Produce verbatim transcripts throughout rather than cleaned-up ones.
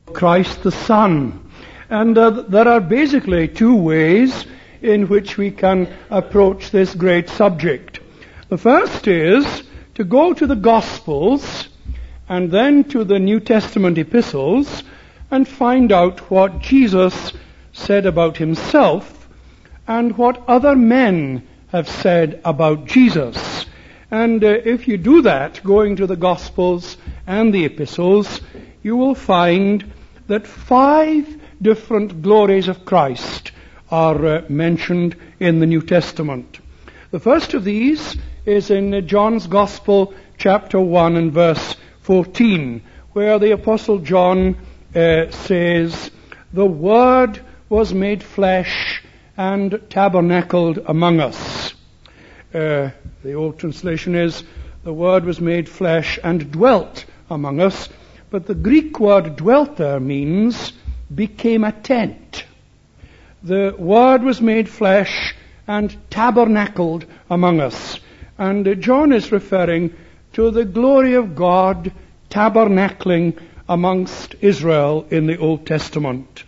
Christ the Son. And uh, there are basically two ways in which we can approach this great subject. The first is to go to the Gospels and then to the New Testament epistles and find out what Jesus said about himself and what other men have said about Jesus. And uh, if you do that, going to the Gospels and the epistles, you will find that five different glories of Christ are uh, mentioned in the New Testament. The first of these is in uh, John's Gospel, chapter one and verse fourteen, where the Apostle John uh, says, "The Word was made flesh and tabernacled among us." Uh, the old translation is, "The Word was made flesh and dwelt among us." But the Greek word dwelt there means became a tent. The Word was made flesh and tabernacled among us. And uh, John is referring to the glory of God tabernacling amongst Israel in the Old Testament.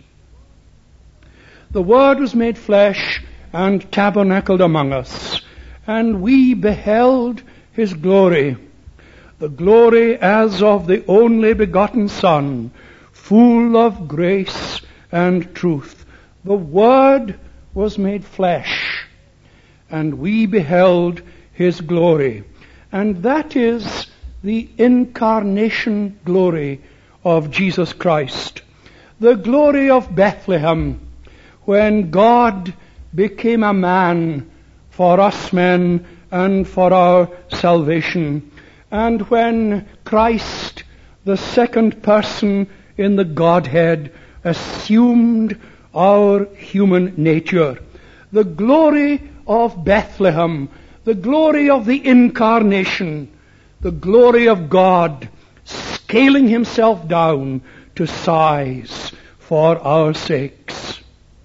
The Word was made flesh and tabernacled among us, and we beheld his glory, the glory as of the only begotten Son, full of grace and truth. The Word was made flesh, and we beheld his glory. And that is the incarnation glory of Jesus Christ. The glory of Bethlehem, when God became a man for us men and for our salvation. And when Christ, the second person in the Godhead, assumed our human nature. The glory of Bethlehem, the glory of the incarnation, the glory of God scaling himself down to size for our sakes.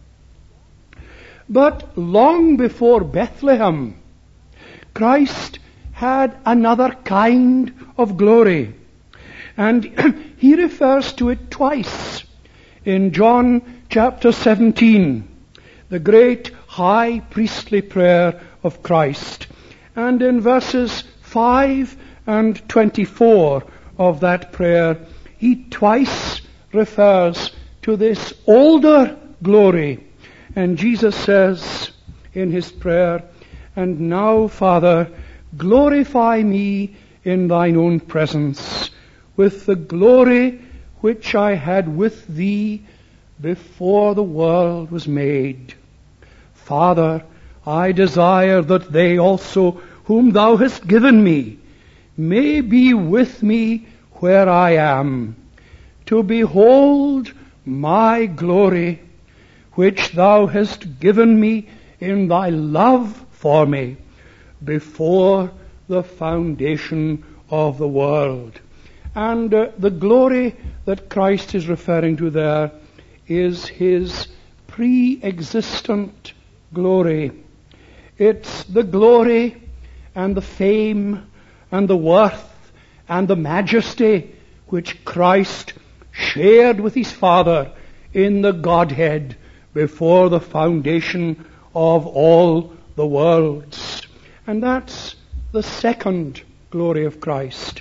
But long before Bethlehem, Christ had another kind of glory. And he refers to it twice. In John chapter seventeen, the great high priestly prayer of Christ. And in verses five and twenty-four of that prayer, he twice refers to this older glory. And Jesus says in his prayer, "And now, Father, glorify me in thine own presence, with the glory which I had with thee before the world was made. Father, I desire that they also whom thou hast given me may be with me where I am, to behold my glory, which thou hast given me in thy love for me before the foundation of the world." And uh, the glory that Christ is referring to there is his pre-existent glory. It's the glory and the fame and the worth and the majesty which Christ shared with his Father in the Godhead before the foundation of all the worlds. And that's the second glory of Christ.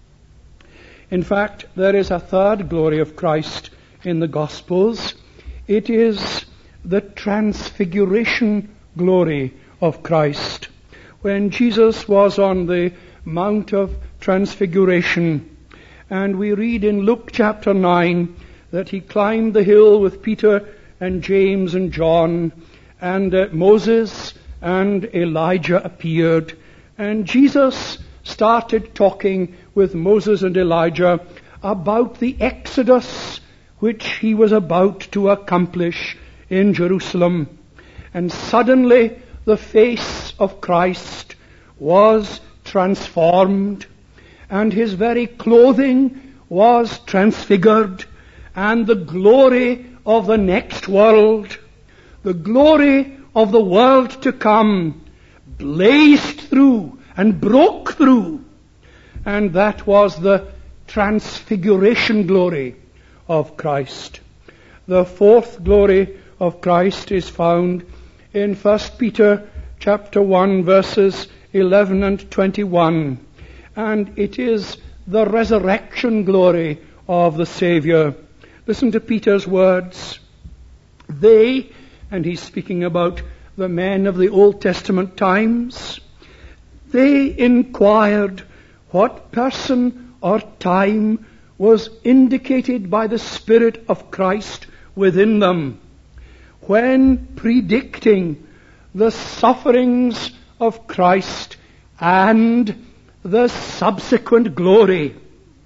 In fact, there is a third glory of Christ in the Gospels. It is the transfiguration glory of Christ. When Jesus was on the Mount of Transfiguration, and we read in Luke chapter nine that he climbed the hill with Peter and James and John, and uh, Moses and Elijah appeared, and Jesus started talking with Moses and Elijah about the exodus which he was about to accomplish in Jerusalem. And suddenly the face of Christ was transformed, and his very clothing was transfigured, and the glory of the next world, the glory of the world to come, blazed through and broke through. And that was the transfiguration glory of Christ. The fourth glory of Christ is found in First Peter chapter one, verses eleven and twenty-one. And it is the resurrection glory of the Saviour. Listen to Peter's words. They, and he's speaking about the men of the Old Testament times, they inquired what person or time was indicated by the Spirit of Christ within them, when predicting the sufferings of Christ and the subsequent glory.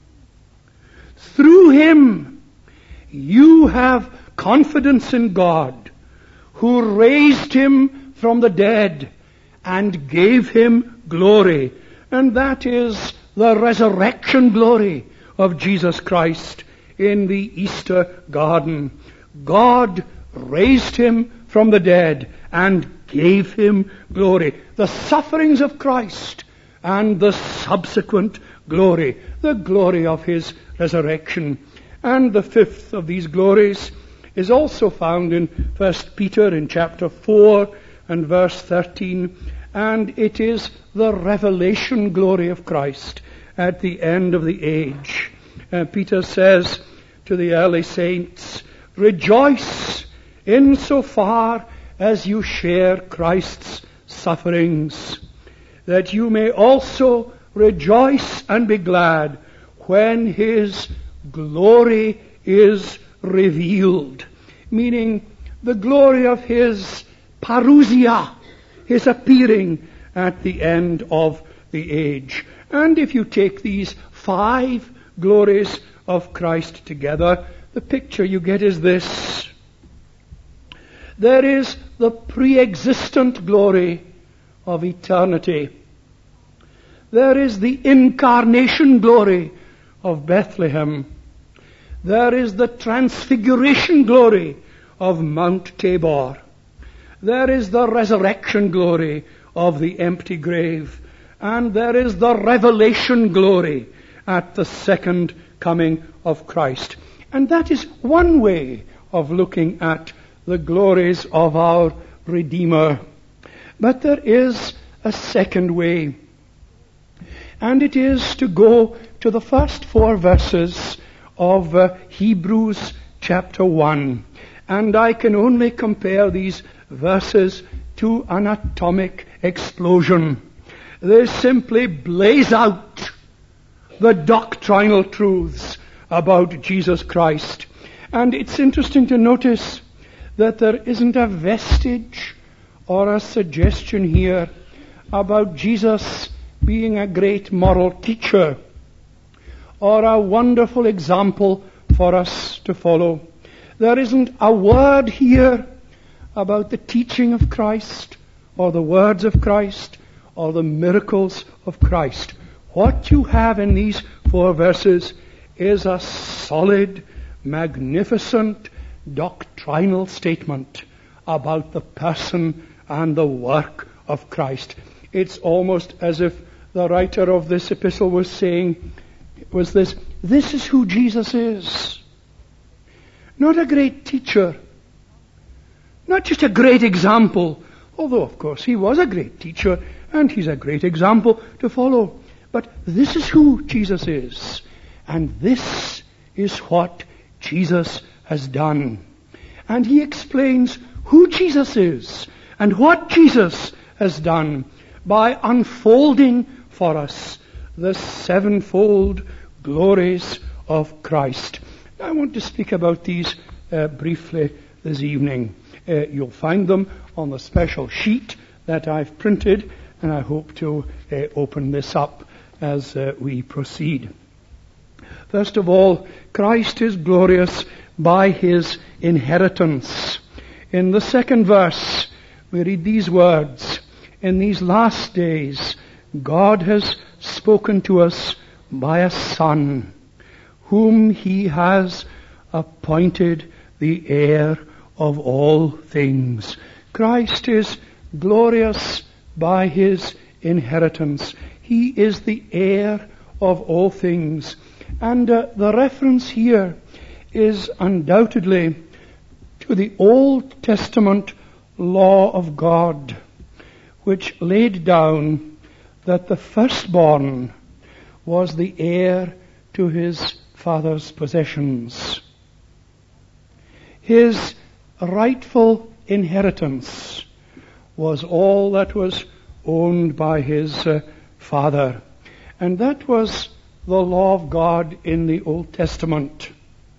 Through him you have confidence in God, who raised him from the dead and gave him glory. And that is the resurrection glory of Jesus Christ in the Easter garden. God raised him from the dead and gave him glory. The sufferings of Christ and the subsequent glory, the glory of his resurrection. And the fifth of these glories is also found in First Peter in chapter four and verse thirteen, and it is the revelation glory of Christ at the end of the age. Uh, Peter says to the early saints, rejoice insofar as you share Christ's sufferings, that you may also rejoice and be glad when his glory is revealed. Meaning the glory of his parousia, his appearing at the end of the age. And if you take these five glories of Christ together, the picture you get is this. There is the pre-existent glory of eternity. There is the incarnation glory of Bethlehem. There is the transfiguration glory of Mount Tabor. There is the resurrection glory of the empty grave. And there is the revelation glory at the second coming of Christ. And that is one way of looking at the glories of our Redeemer. But there is a second way. And it is to go to the first four verses of uh, Hebrews chapter one. And I can only compare these verses to an atomic explosion. They simply blaze out the doctrinal truths about Jesus Christ. And it's interesting to notice that there isn't a vestige or a suggestion here about Jesus being a great moral teacher or a wonderful example for us to follow. There isn't a word here about the teaching of Christ or the words of Christ or the miracles of Christ. What you have in these four verses is a solid, magnificent, doctrinal statement about the person and the work of Christ. It's almost as if the writer of this epistle was saying, was this, this is who Jesus is. Not a great teacher. Not just a great example, although of course he was a great teacher and he's a great example to follow. But this is who Jesus is. And this is what Jesus has done. And he explains who Jesus is and what Jesus has done by unfolding for us the sevenfold glories of Christ. I want to speak about these uh, briefly this evening. Uh, you'll find them on the special sheet that I've printed, and I hope to uh, open this up as uh, we proceed. First of all, Christ is glorious by his inheritance. In the second verse, we read these words, in these last days, God has spoken to us by a Son, whom he has appointed the heir of all things. Christ is glorious by his inheritance. He is the heir of all things. And uh, the reference here is undoubtedly to the Old Testament law of God, which laid down that the firstborn was the heir to his father's possessions. His rightful inheritance was all that was owned by his uh, father. And that was the law of God in the Old Testament.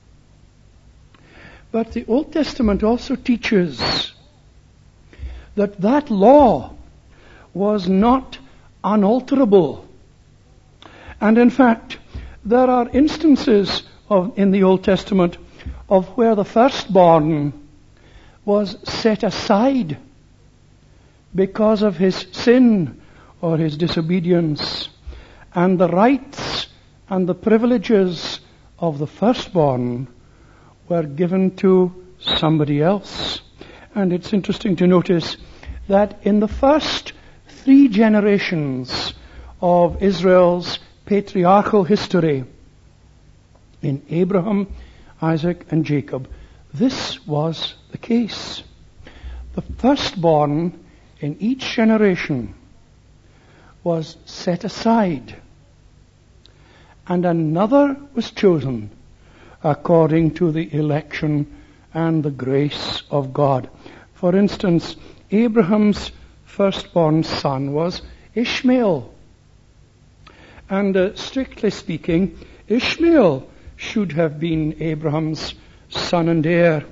But the Old Testament also teaches that that law was not unalterable. And in fact, there are instances of, in the Old Testament of where the firstborn was set aside because of his sin or his disobedience, and the rights and the privileges of the firstborn were given to somebody else. And it's interesting to notice that in the first three generations of Israel's patriarchal history, in Abraham, Isaac, and Jacob, this was the case. The firstborn in each generation was set aside, and another was chosen according to the election and the grace of God. For instance, Abraham's firstborn son was Ishmael. And uh, strictly speaking, Ishmael should have been Abraham's son and heir.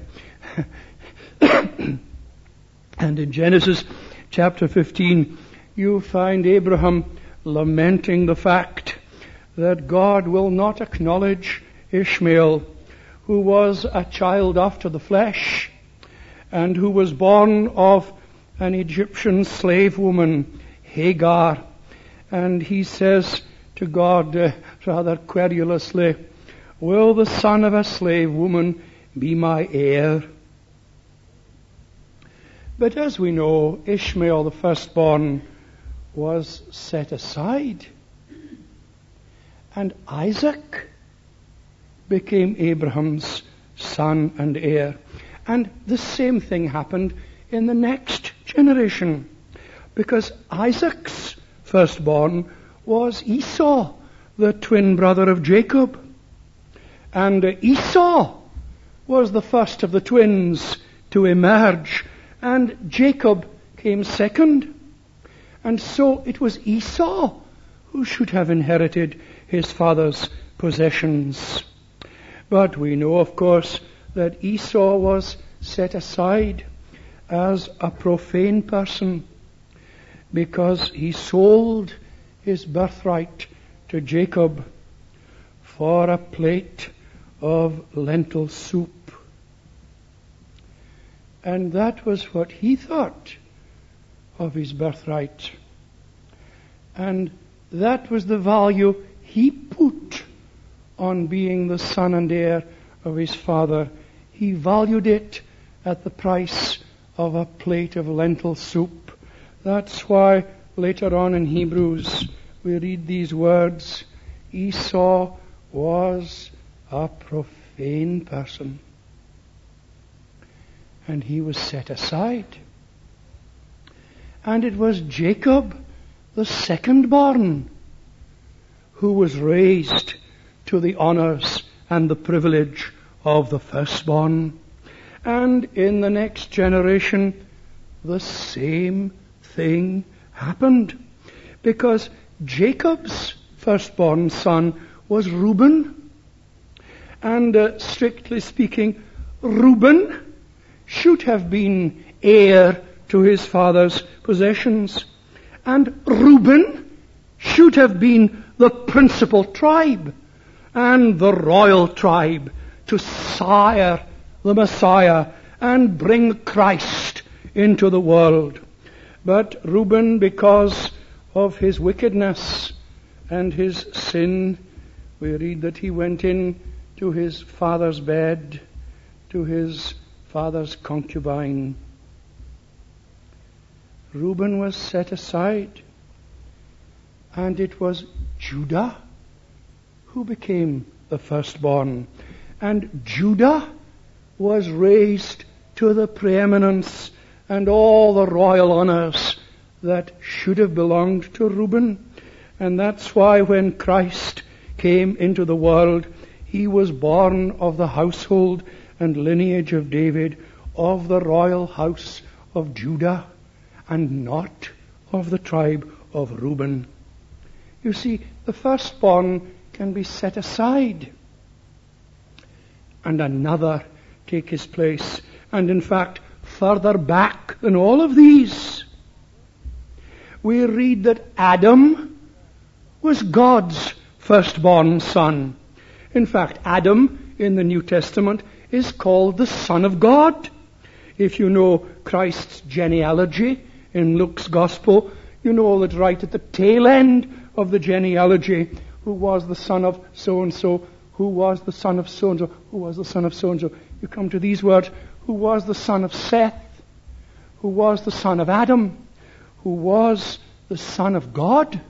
And in Genesis chapter fifteen, you find Abraham lamenting the fact that God will not acknowledge Ishmael, who was a child after the flesh, and who was born of an Egyptian slave woman, Hagar. And he says to God, uh, rather querulously, "Will the son of a slave woman be my heir?" But as we know, Ishmael, the firstborn, was set aside. And Isaac became Abraham's son and heir. And the same thing happened in the next generation, because Isaac's firstborn was Esau, the twin brother of Jacob. And Esau was the first of the twins to emerge, and Jacob came second. And so it was Esau who should have inherited his father's possessions. But we know, of course, that Esau was set aside as a profane person because he sold his birthright to Jacob for a plate of lentil soup. And that was what he thought of his birthright. And that was the value he put on being the son and heir of his father. He valued it at the price of a plate of lentil soup. That's why later on in Hebrews we read these words: Esau was a profane person, and he was set aside. And it was Jacob, the second-born, who was raised to the honors and the privilege of the firstborn. And in the next generation, the same thing happened, because Jacob's firstborn son was Reuben. And uh, strictly speaking, Reuben should have been heir to his father's possessions. And Reuben should have been the principal tribe and the royal tribe to sire the Messiah and bring Christ into the world. But Reuben, because of his wickedness and his sin, we read that he went in to his father's bed, to his father's concubine. Reuben was set aside, and it was Judah who became the firstborn. And Judah was raised to the preeminence and all the royal honors that should have belonged to Reuben. And that's why when Christ came into the world, he was born of the household and lineage of David, of the royal house of Judah, and not of the tribe of Reuben. You see, the firstborn can be set aside and another take his place. And in fact, further back than all of these, we read that Adam was God's firstborn son. In fact, Adam in the New Testament is called the Son of God. If you know Christ's genealogy in Luke's Gospel, you know that right at the tail end of the genealogy, who was the son of so-and-so, who was the son of so-and-so, who was the son of so-and-so. You come to these words, who was the son of Seth, who was the son of Adam, who was the son of God.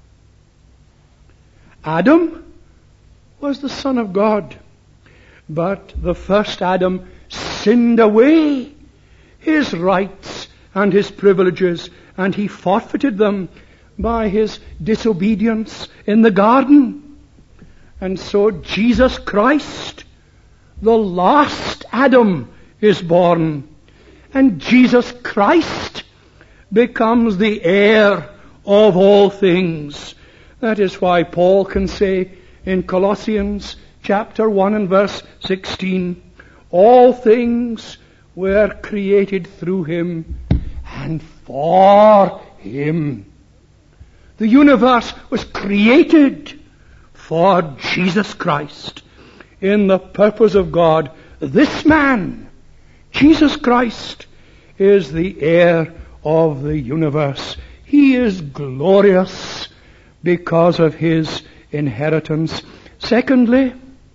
Adam was the son of God, but the first Adam sinned away his rights and his privileges, and he forfeited them by his disobedience in the garden. And so Jesus Christ, the last Adam, is born. And Jesus Christ becomes the heir of all things. That is why Paul can say in Colossians chapter one and verse sixteen, all things were created through him and for him. The universe was created for Jesus Christ. In the purpose of God, this man, Jesus Christ, is the heir of the universe. He is glorious because of his inheritance. Secondly,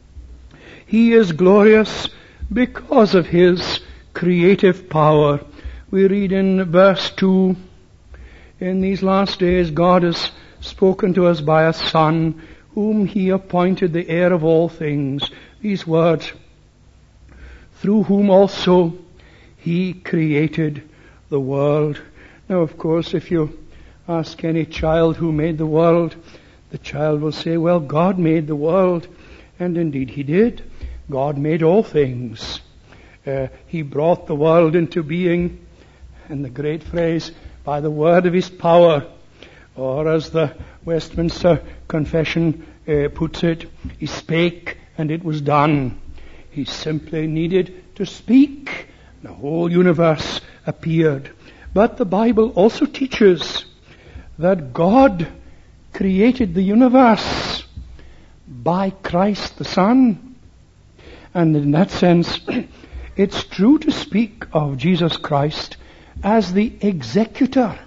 he is glorious because of his creative power. We read in verse two, in these last days God has spoken to us by a Son, whom he appointed the heir of all things. These words, through whom also he created the world. Now, of course, if you ask any child who made the world, the child will say, well, God made the world. And indeed he did. God made all things. Uh, he brought the world into being, and the great phrase, by the word of his power. Or as the Westminster Confession uh, puts it, he spake and it was done. He simply needed to speak. The whole universe appeared. But the Bible also teaches that God created the universe by Christ the Son. And in that sense, it's true to speak of Jesus Christ as the executor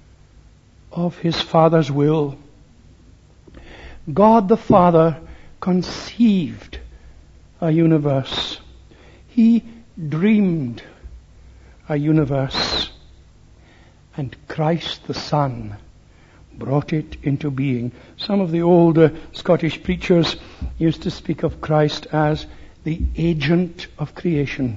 of his Father's will. God the Father conceived a universe. He dreamed a universe. And Christ the Son brought it into being. Some of the older Scottish preachers used to speak of Christ as the agent of creation.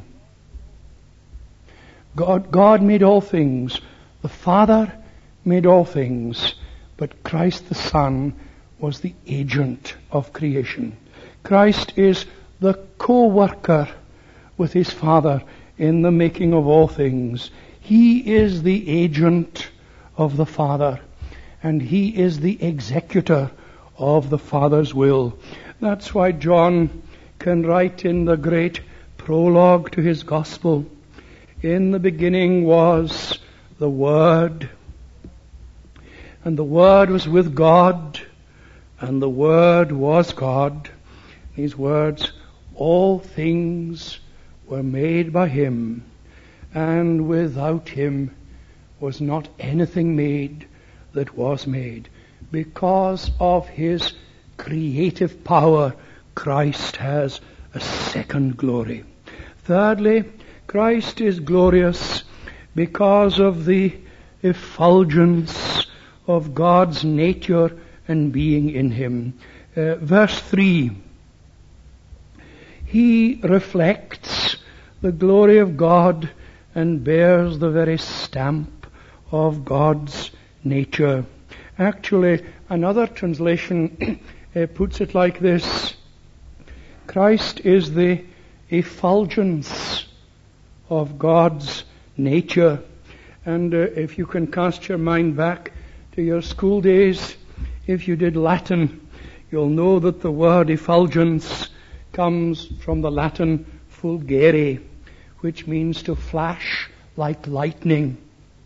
God, God made all things. The Father made all things. But Christ the Son was the agent of creation. Christ is the co-worker with his Father in the making of all things. He is the agent of the Father, and he is the executor of the Father's will. That's why John can write in the great prologue to his Gospel, in the beginning was the Word, and the Word was with God, and the Word was God. These words, all things were made by him, and without him was not anything made that was made. Because of his creative power, Christ has a second glory. Thirdly, Christ is glorious because of the effulgence of God's nature and being in him. Uh, verse three, He reflects the glory of God and bears the very stamp of God's nature. Actually, another translation uh, puts it like this: Christ is the effulgence of God's nature. And uh, if you can cast your mind back to your school days, if you did Latin, you'll know that the word effulgence comes from the Latin fulgere, which means to flash like lightning.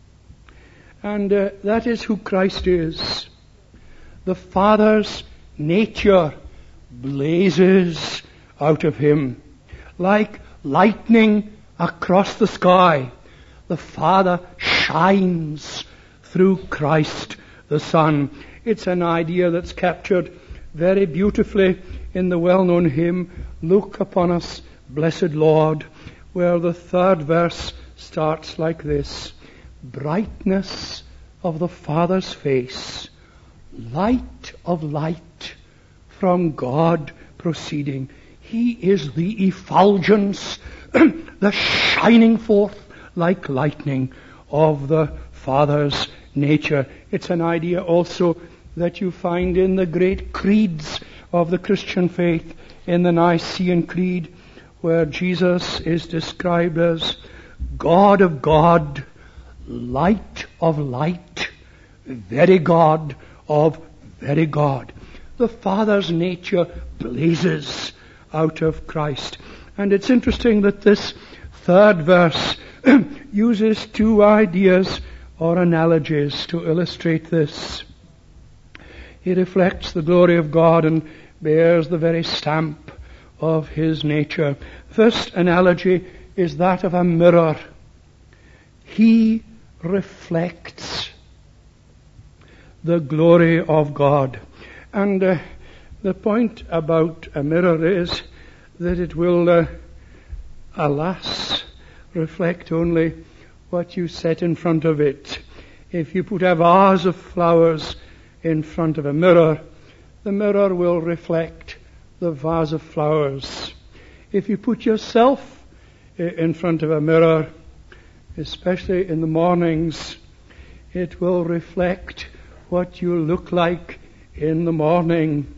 And uh, that is who Christ is. The Father's nature blazes out of him like lightning across the sky. The Father shines through Christ the Son. It's an idea that's captured very beautifully in the well-known hymn, Look Upon Us, Blessed Lord, where the third verse starts like this: brightness of the Father's face, light of light from God proceeding. He is the effulgence, the shining forth like lightning of the Father's nature. It's an idea also that you find in the great creeds of the Christian faith, in the Nicene Creed, where Jesus is described as God of God, light of light, very God of very God. The Father's nature blazes out of Christ. And it's interesting that this third verse uses two ideas or analogies to illustrate this. He reflects the glory of God and bears the very stamp of his nature. First analogy is that of a mirror. He reflects the glory of God. And uh, the point about a mirror is that it will, uh, alas, reflect only what you set in front of it. If you put a vase of flowers in front of a mirror, the mirror will reflect the vase of flowers. If you put yourself in front of a mirror, especially in the mornings, it will reflect what you look like in the morning.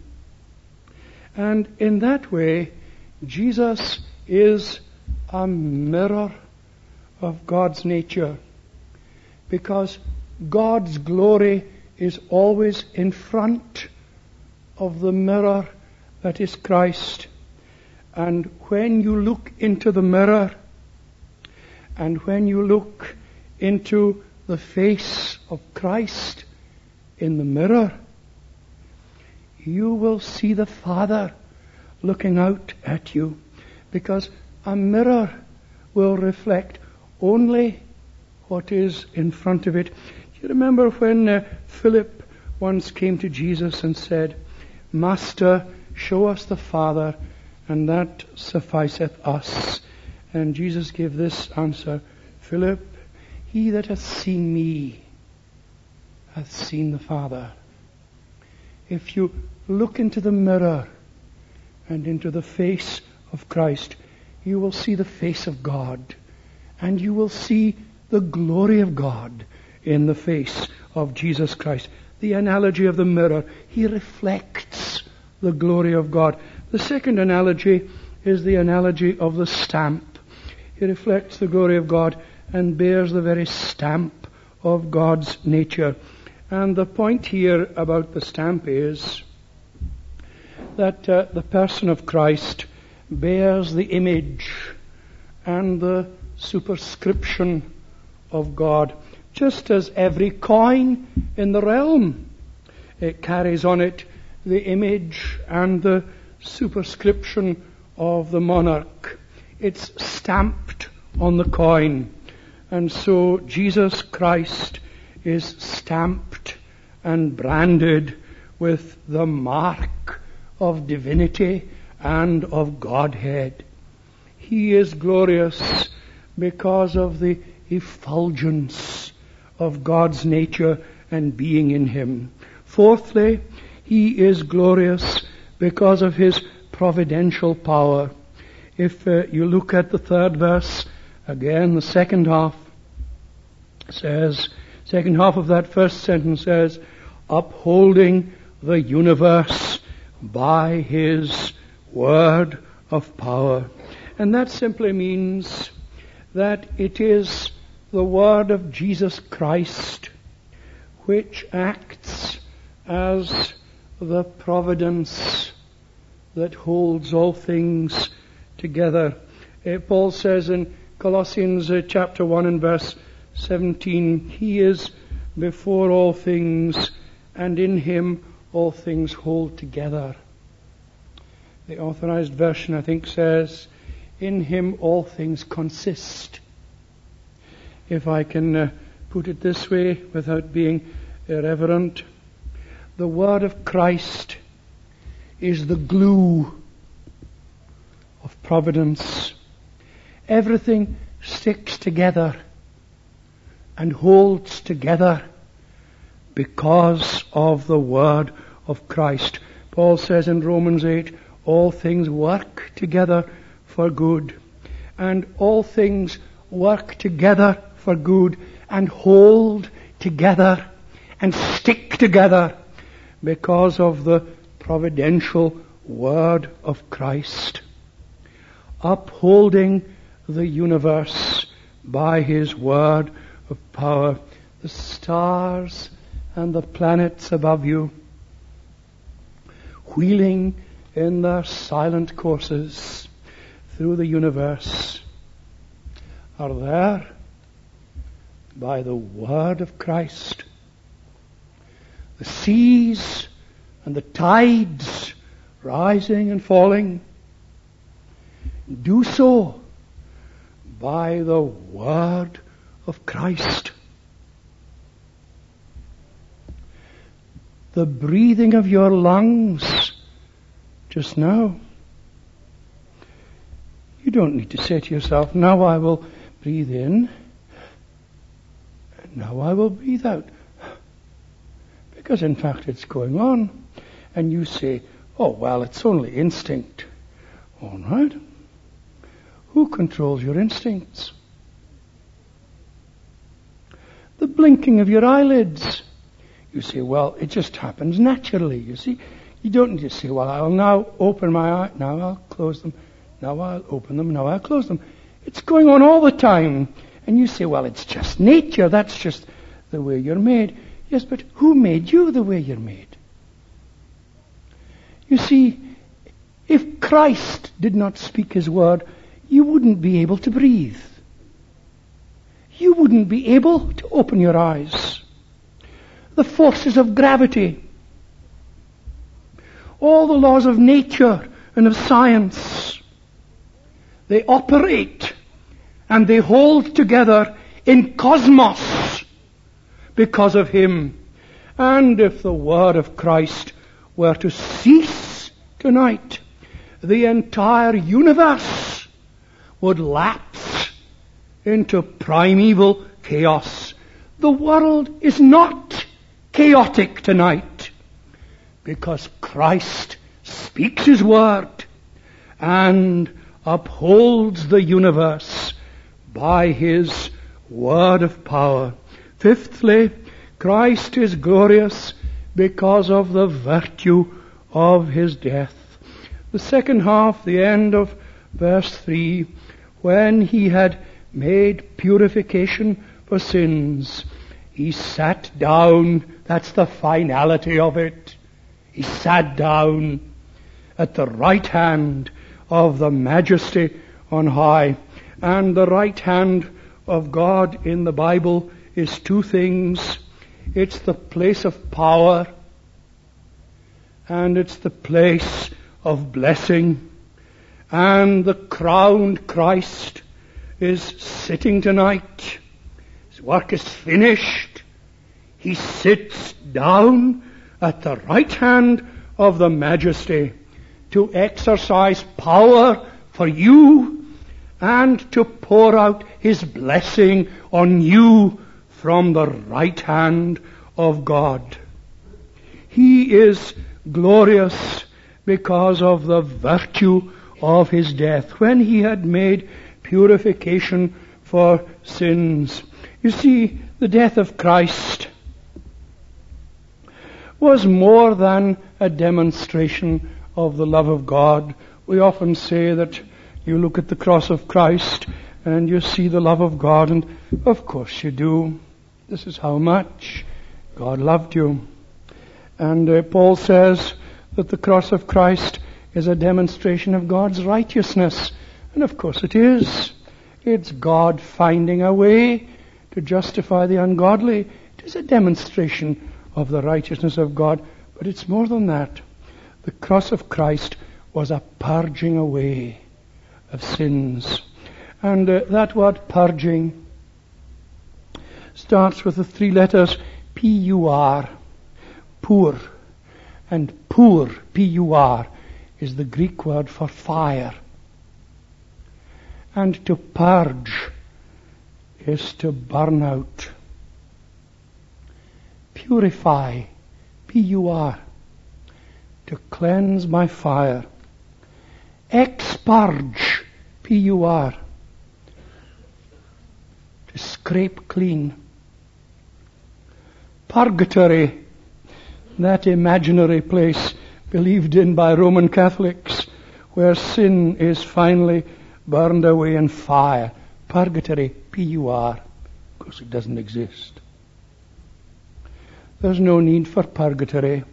And in that way, Jesus is a mirror of God's nature, because God's glory is always in front of the mirror that is Christ. And when you look into the mirror, and when you look into the face of Christ in the mirror, you will see the Father looking out at you, because a mirror will reflect only what is in front of it. Do you remember when uh, Philip once came to Jesus and said, Master, show us the Father, and that sufficeth us. And Jesus gave this answer, Philip, he that hath seen me hath seen the Father. If you look into the mirror and into the face of Christ, you will see the face of God, and you will see the glory of God in the face of Jesus Christ. The analogy of the mirror, he reflects the glory of God. The second analogy is the analogy of the stamp. He reflects the glory of God and bears the very stamp of God's nature. And the point here about the stamp is that uh, the person of Christ bears the image and the superscription of God, just as every coin in the realm, it carries on it the image and the superscription of the monarch. It's stamped on the coin. And so Jesus Christ is stamped and branded with the mark of divinity and of Godhead. He is glorious because of the effulgence of God's nature and being in him. Fourthly, he is glorious because of his providential power. If uh, you look at the third verse, again, the second half says, second half of that first sentence says, upholding the universe by his word of power. And that simply means that it is the word of Jesus Christ which acts as the providence that holds all things together. Uh, Paul says in Colossians uh, chapter one and verse seventeen, he is before all things, and in him all things hold together. The Authorized Version, I think, says, in him all things consist. If I can uh, put it this way without being irreverent, the word of Christ is the glue of providence. Everything sticks together and holds together because of the word of Christ. Paul says in Romans eight, all things work together for good, and all things work together for good and hold together and stick together because of the providential word of Christ, upholding the universe by his word of power. The stars and the planets above you, wheeling in their silent courses through the universe, are there by the word of Christ. The seas and the tides rising and falling do so by the word of Christ. The breathing of your lungs just now, you don't need to say to yourself, now I will breathe in, and now I will breathe out. Because in fact it's going on. And you say, oh well, it's only instinct. All right. Who controls your instincts? The blinking of your eyelids. You say, well, it just happens naturally, you see. You don't need to say, well, I'll now open my eye, now I'll close them, now I'll open them, now I'll close them. It's going on all the time. And you say, well, it's just nature, that's just the way you're made. Yes, but who made you the way you're made? You see, if Christ did not speak his word, you wouldn't be able to breathe. You wouldn't be able to open your eyes. The forces of gravity, all the laws of nature and of science, they operate and they hold together in cosmos because of him. And if the word of Christ were to cease tonight, the entire universe would lapse into primeval chaos. The world is not chaotic tonight because Christ speaks his word and upholds the universe by his word of power. Fifthly, Christ is glorious because of the virtue of his death. The second half, the end of verse three, when he had made purification for sins, he sat down. That's the finality of it. He sat down at the right hand of the Majesty on high. And the right hand of God in the Bible is two things. It's the place of power, and it's the place of blessing. And the crowned Christ is sitting tonight. His work is finished. He sits down at the right hand of the Majesty to exercise power for you and to pour out his blessing on you from the right hand of God. He is glorious because of the virtue of his death, when he had made purification for sins. You see, the death of Christ was more than a demonstration of the love of God. We often say that you look at the cross of Christ and you see the love of God, and of course you do. This is how much God loved you. And uh, Paul says that the cross of Christ is a demonstration of God's righteousness. And of course it is. It's God finding a way to justify the ungodly. It is a demonstration of the righteousness of God. But it's more than that. The cross of Christ was a purging away of sins. And uh, that word purging starts with the three letters P U R. Pur. And pur, P U R, is the Greek word for fire. And to purge is to burn out. Purify, P U R, to cleanse by fire. Expurge, P U R, to scrape clean. Purgatory, that imaginary place believed in by Roman Catholics, where sin is finally burned away in fire. Purgatory, P U R. Of course it doesn't exist. There's no need for purgatory.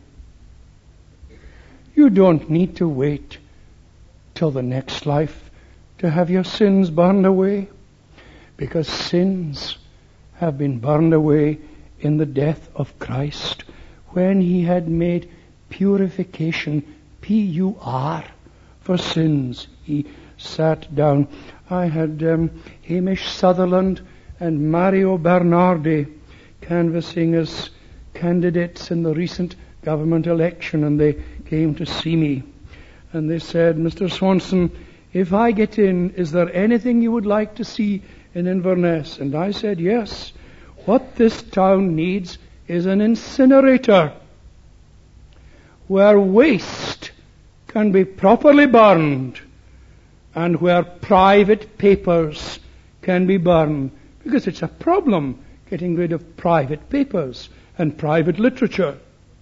You don't need to wait till the next life to have your sins burned away, because sins have been burned away in the death of Christ, when he had made purification, P U R, for sins. He sat down. I had um, Hamish Sutherland and Mario Bernardi canvassing as candidates in the recent government election, and they came to see me. And they said, Mister Swanson, if I get in, is there anything you would like to see in Inverness? And I said, yes. What this town needs is an incinerator where waste can be properly burned and where private papers can be burned, because it's a problem getting rid of private papers and private literature.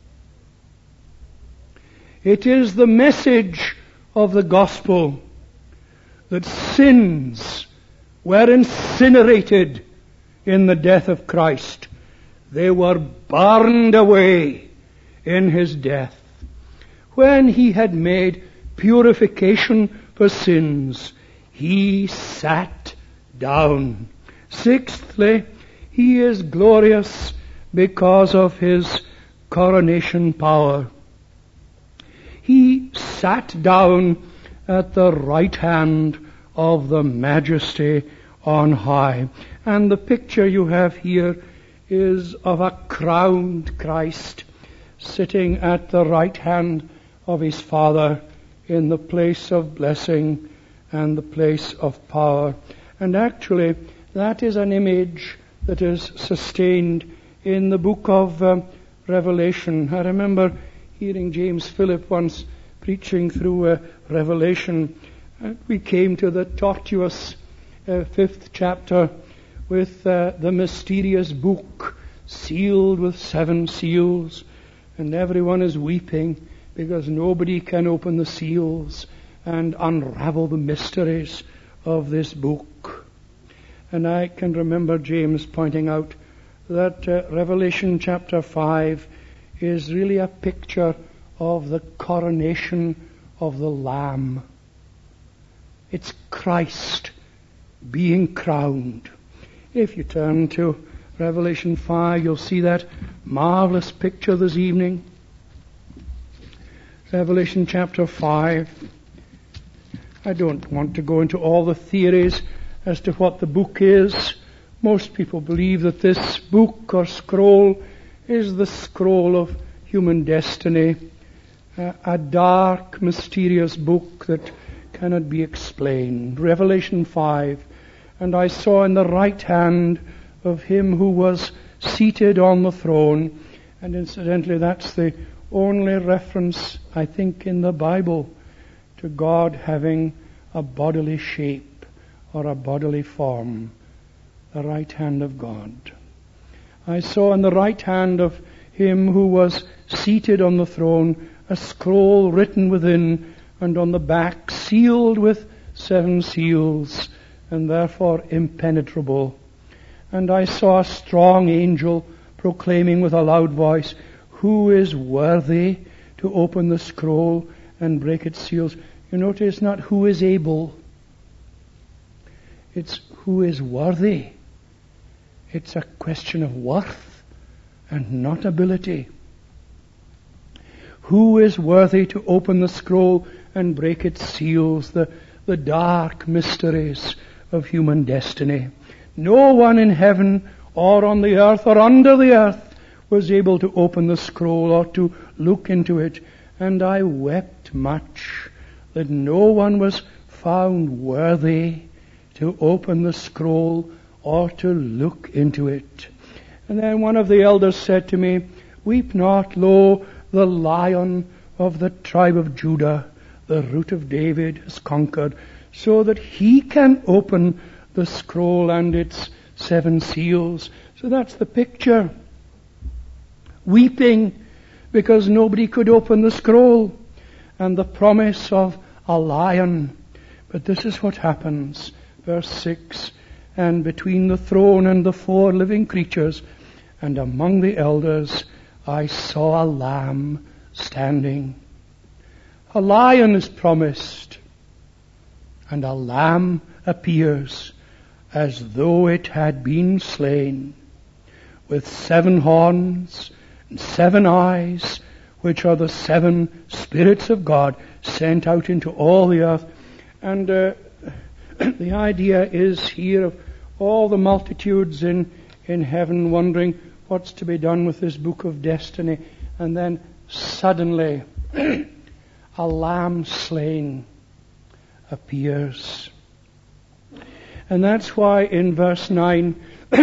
It is the message of the gospel that sins were incinerated in the death of Christ. They were burned away in his death. When he had made purification for sins, he sat down. Sixthly, he is glorious because of his coronation power. He sat down at the right hand of the Majesty on high. And the picture you have here is of a crowned Christ sitting at the right hand of his Father in the place of blessing and the place of power. And actually, that is an image that is sustained in the book of um, Revelation. I remember hearing James Philip once preaching through uh, Revelation. Uh, we came to the tortuous uh, fifth chapter with uh, the mysterious book sealed with seven seals, and everyone is weeping because nobody can open the seals and unravel the mysteries of this book. And I can remember James pointing out that uh, Revelation chapter five is really a picture of the coronation of the Lamb. It's Christ being crowned. If you turn to Revelation five, you'll see that marvelous picture this evening. Revelation chapter five. I don't want to go into all the theories as to what the book is. Most people believe that this book or scroll is the scroll of human destiny, uh, a dark, mysterious book that cannot be explained. Revelation five. And I saw in the right hand of him who was seated on the throne, and incidentally that's the only reference, I think, in the Bible to God having a bodily shape or a bodily form, the right hand of God. I saw in the right hand of him who was seated on the throne a scroll written within, and on the back sealed with seven seals, and therefore impenetrable. And I saw a strong angel proclaiming with a loud voice, "Who is worthy to open the scroll and break its seals?" You notice not who is able. It's who is worthy. It's a question of worth and not ability. Who is worthy to open the scroll and break its seals, the, the dark mysteries of human destiny? No one in heaven or on the earth or under the earth was able to open the scroll or to look into it. And I wept much that no one was found worthy to open the scroll or to look into it. And then one of the elders said to me, "Weep not, lo, the Lion of the tribe of Judah, the Root of David, has conquered, so that he can open the scroll and its seven seals." So that's the picture. Weeping because nobody could open the scroll, and the promise of a lion. But this is what happens. Verse six, "And between the throne and the four living creatures, and among the elders, I saw a lamb standing." A lion is promised, and a lamb appears as though it had been slain, with seven horns and seven eyes, which are the seven spirits of God sent out into all the earth. And uh, the idea is here of all the multitudes in, in heaven wondering what's to be done with this book of destiny. And then suddenly a lamb slain appears. And that's why in verse nine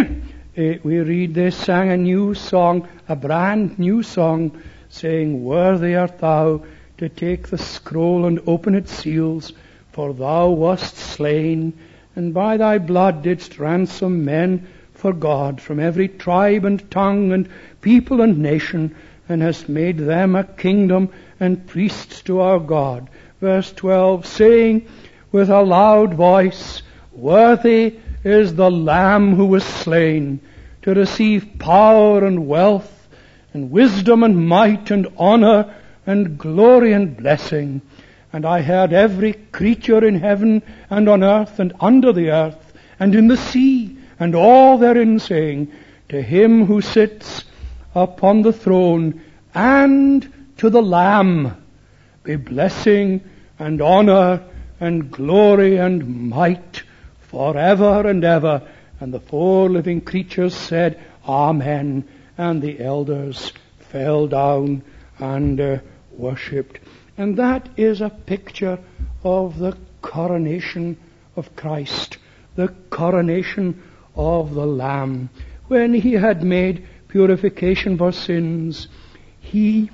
we read, "They sang a new song, a brand new song, saying, Worthy art thou to take the scroll and open its seals, for thou wast slain, and by thy blood didst ransom men for God from every tribe and tongue and people and nation, and hast made them a kingdom and priests to our God." Verse twelve, saying with a loud voice, "Worthy is the Lamb who was slain to receive power and wealth and wisdom and might and honor and glory and blessing." And I heard every creature in heaven and on earth and under the earth and in the sea and all therein saying, "To him who sits upon the throne and to the Lamb be blessing and honor and glory and might forever and ever." And the four living creatures said, "Amen." And the elders fell down and uh, worshipped. And that is a picture of the coronation of Christ, the coronation of the Lamb. When he had made purification for sins, he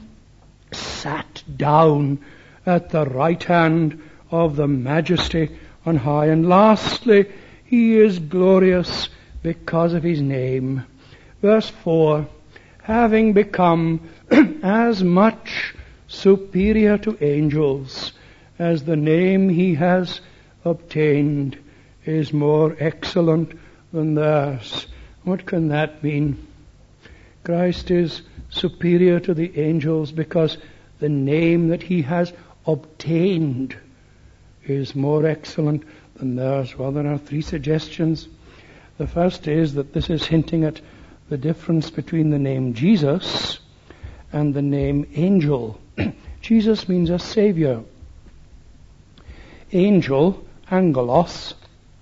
sat down at the right hand of the Majesty on high. And lastly, he is glorious because of his name. Verse four, "Having become as much superior to angels as the name he has obtained is more excellent than theirs." What can that mean? Christ is superior to the angels because the name that he has obtained is more excellent than theirs. Well, there are three suggestions. The first is that this is hinting at the difference between the name Jesus and the name angel. Jesus means a savior. Angel, angelos,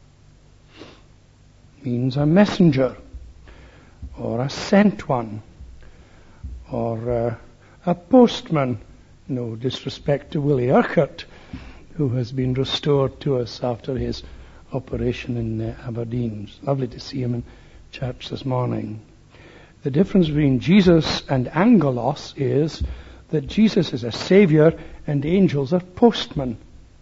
means a messenger or a sent one or uh, a postman. No disrespect to Willie Urquhart, who has been restored to us after his operation in uh, Aberdeen. It's lovely to see him in church this morning. The difference between Jesus and angelos is that Jesus is a savior and angels are postmen.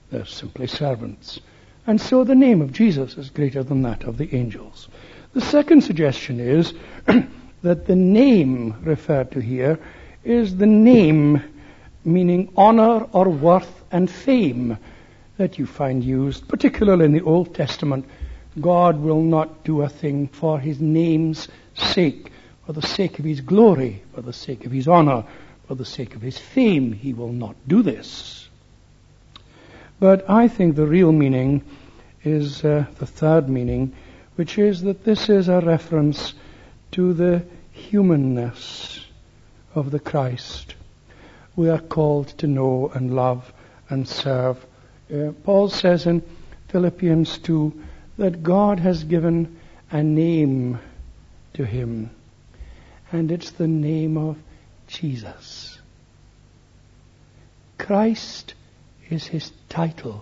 They're simply servants. And so the name of Jesus is greater than that of the angels. The second suggestion is that the name referred to here is the name meaning honor or worth and fame that you find used, particularly in the Old Testament. God will not do a thing for his name's sake, for the sake of his glory, for the sake of his honor, for the sake of his fame. He will not do this. But I think the real meaning is uh, the third meaning, which is that this is a reference to the humanness of the Christ. We are called to know and love and serve. Uh, Paul says in Philippians two that God has given a name to him, and it's the name of Jesus. Christ is his title.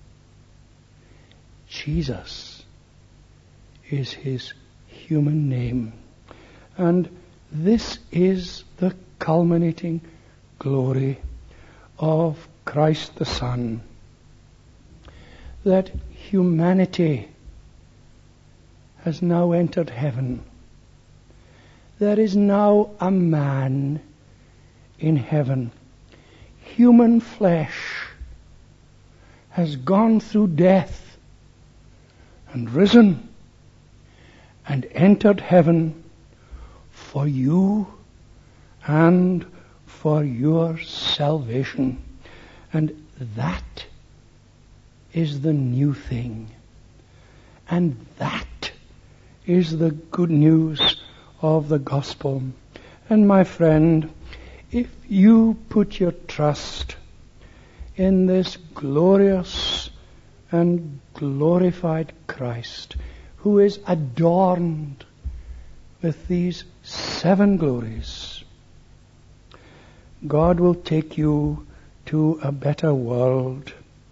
Jesus is his human name. And this is the culminating glory of Christ the Son, that humanity has now entered heaven. There is now a man in heaven. Human flesh has gone through death and risen and entered heaven for you and for your salvation. And that is the new thing. And that is the good news of the gospel. And my friend, if you put your trust in this glorious and glorified Christ, who is adorned with these seven glories, God will take you to a better world.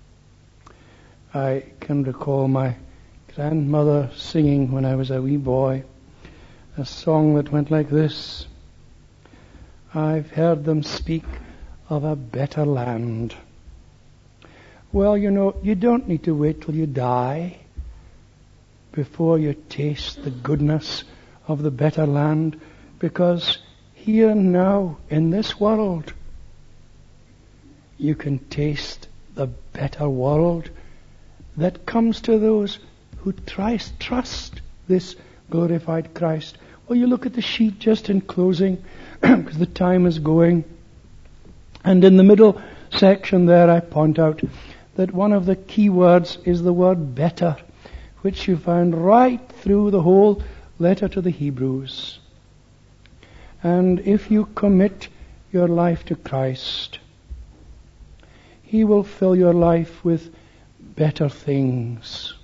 I can recall my grandmother singing when I was a wee boy a song that went like this: I've heard them speak of a better land. Well, you know, you don't need to wait till you die before you taste the goodness of the better land, because here and now in this world you can taste the better world that comes to those who tries, trust this glorified Christ. Well, you look at the sheet just in closing, because the time is going. And in the middle section there I point out that one of the key words is the word better, which you find right through the whole letter to the Hebrews. And if you commit your life to Christ, he will fill your life with better things.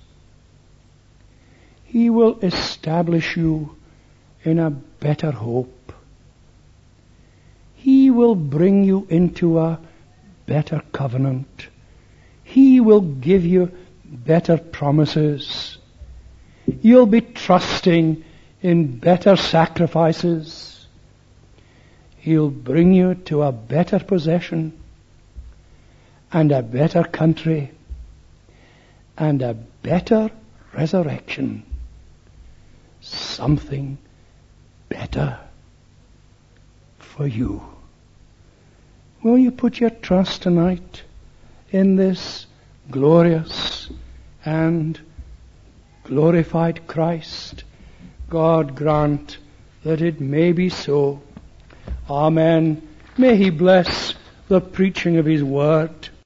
He will establish you in a better hope. He will bring you into a better covenant. He will give you better promises. You'll be trusting in better sacrifices. He'll bring you to a better possession and a better country and a better resurrection. Something better for you. Will you put your trust tonight in this glorious and glorified Christ? God grant that it may be so. Amen. May he bless the preaching of his word.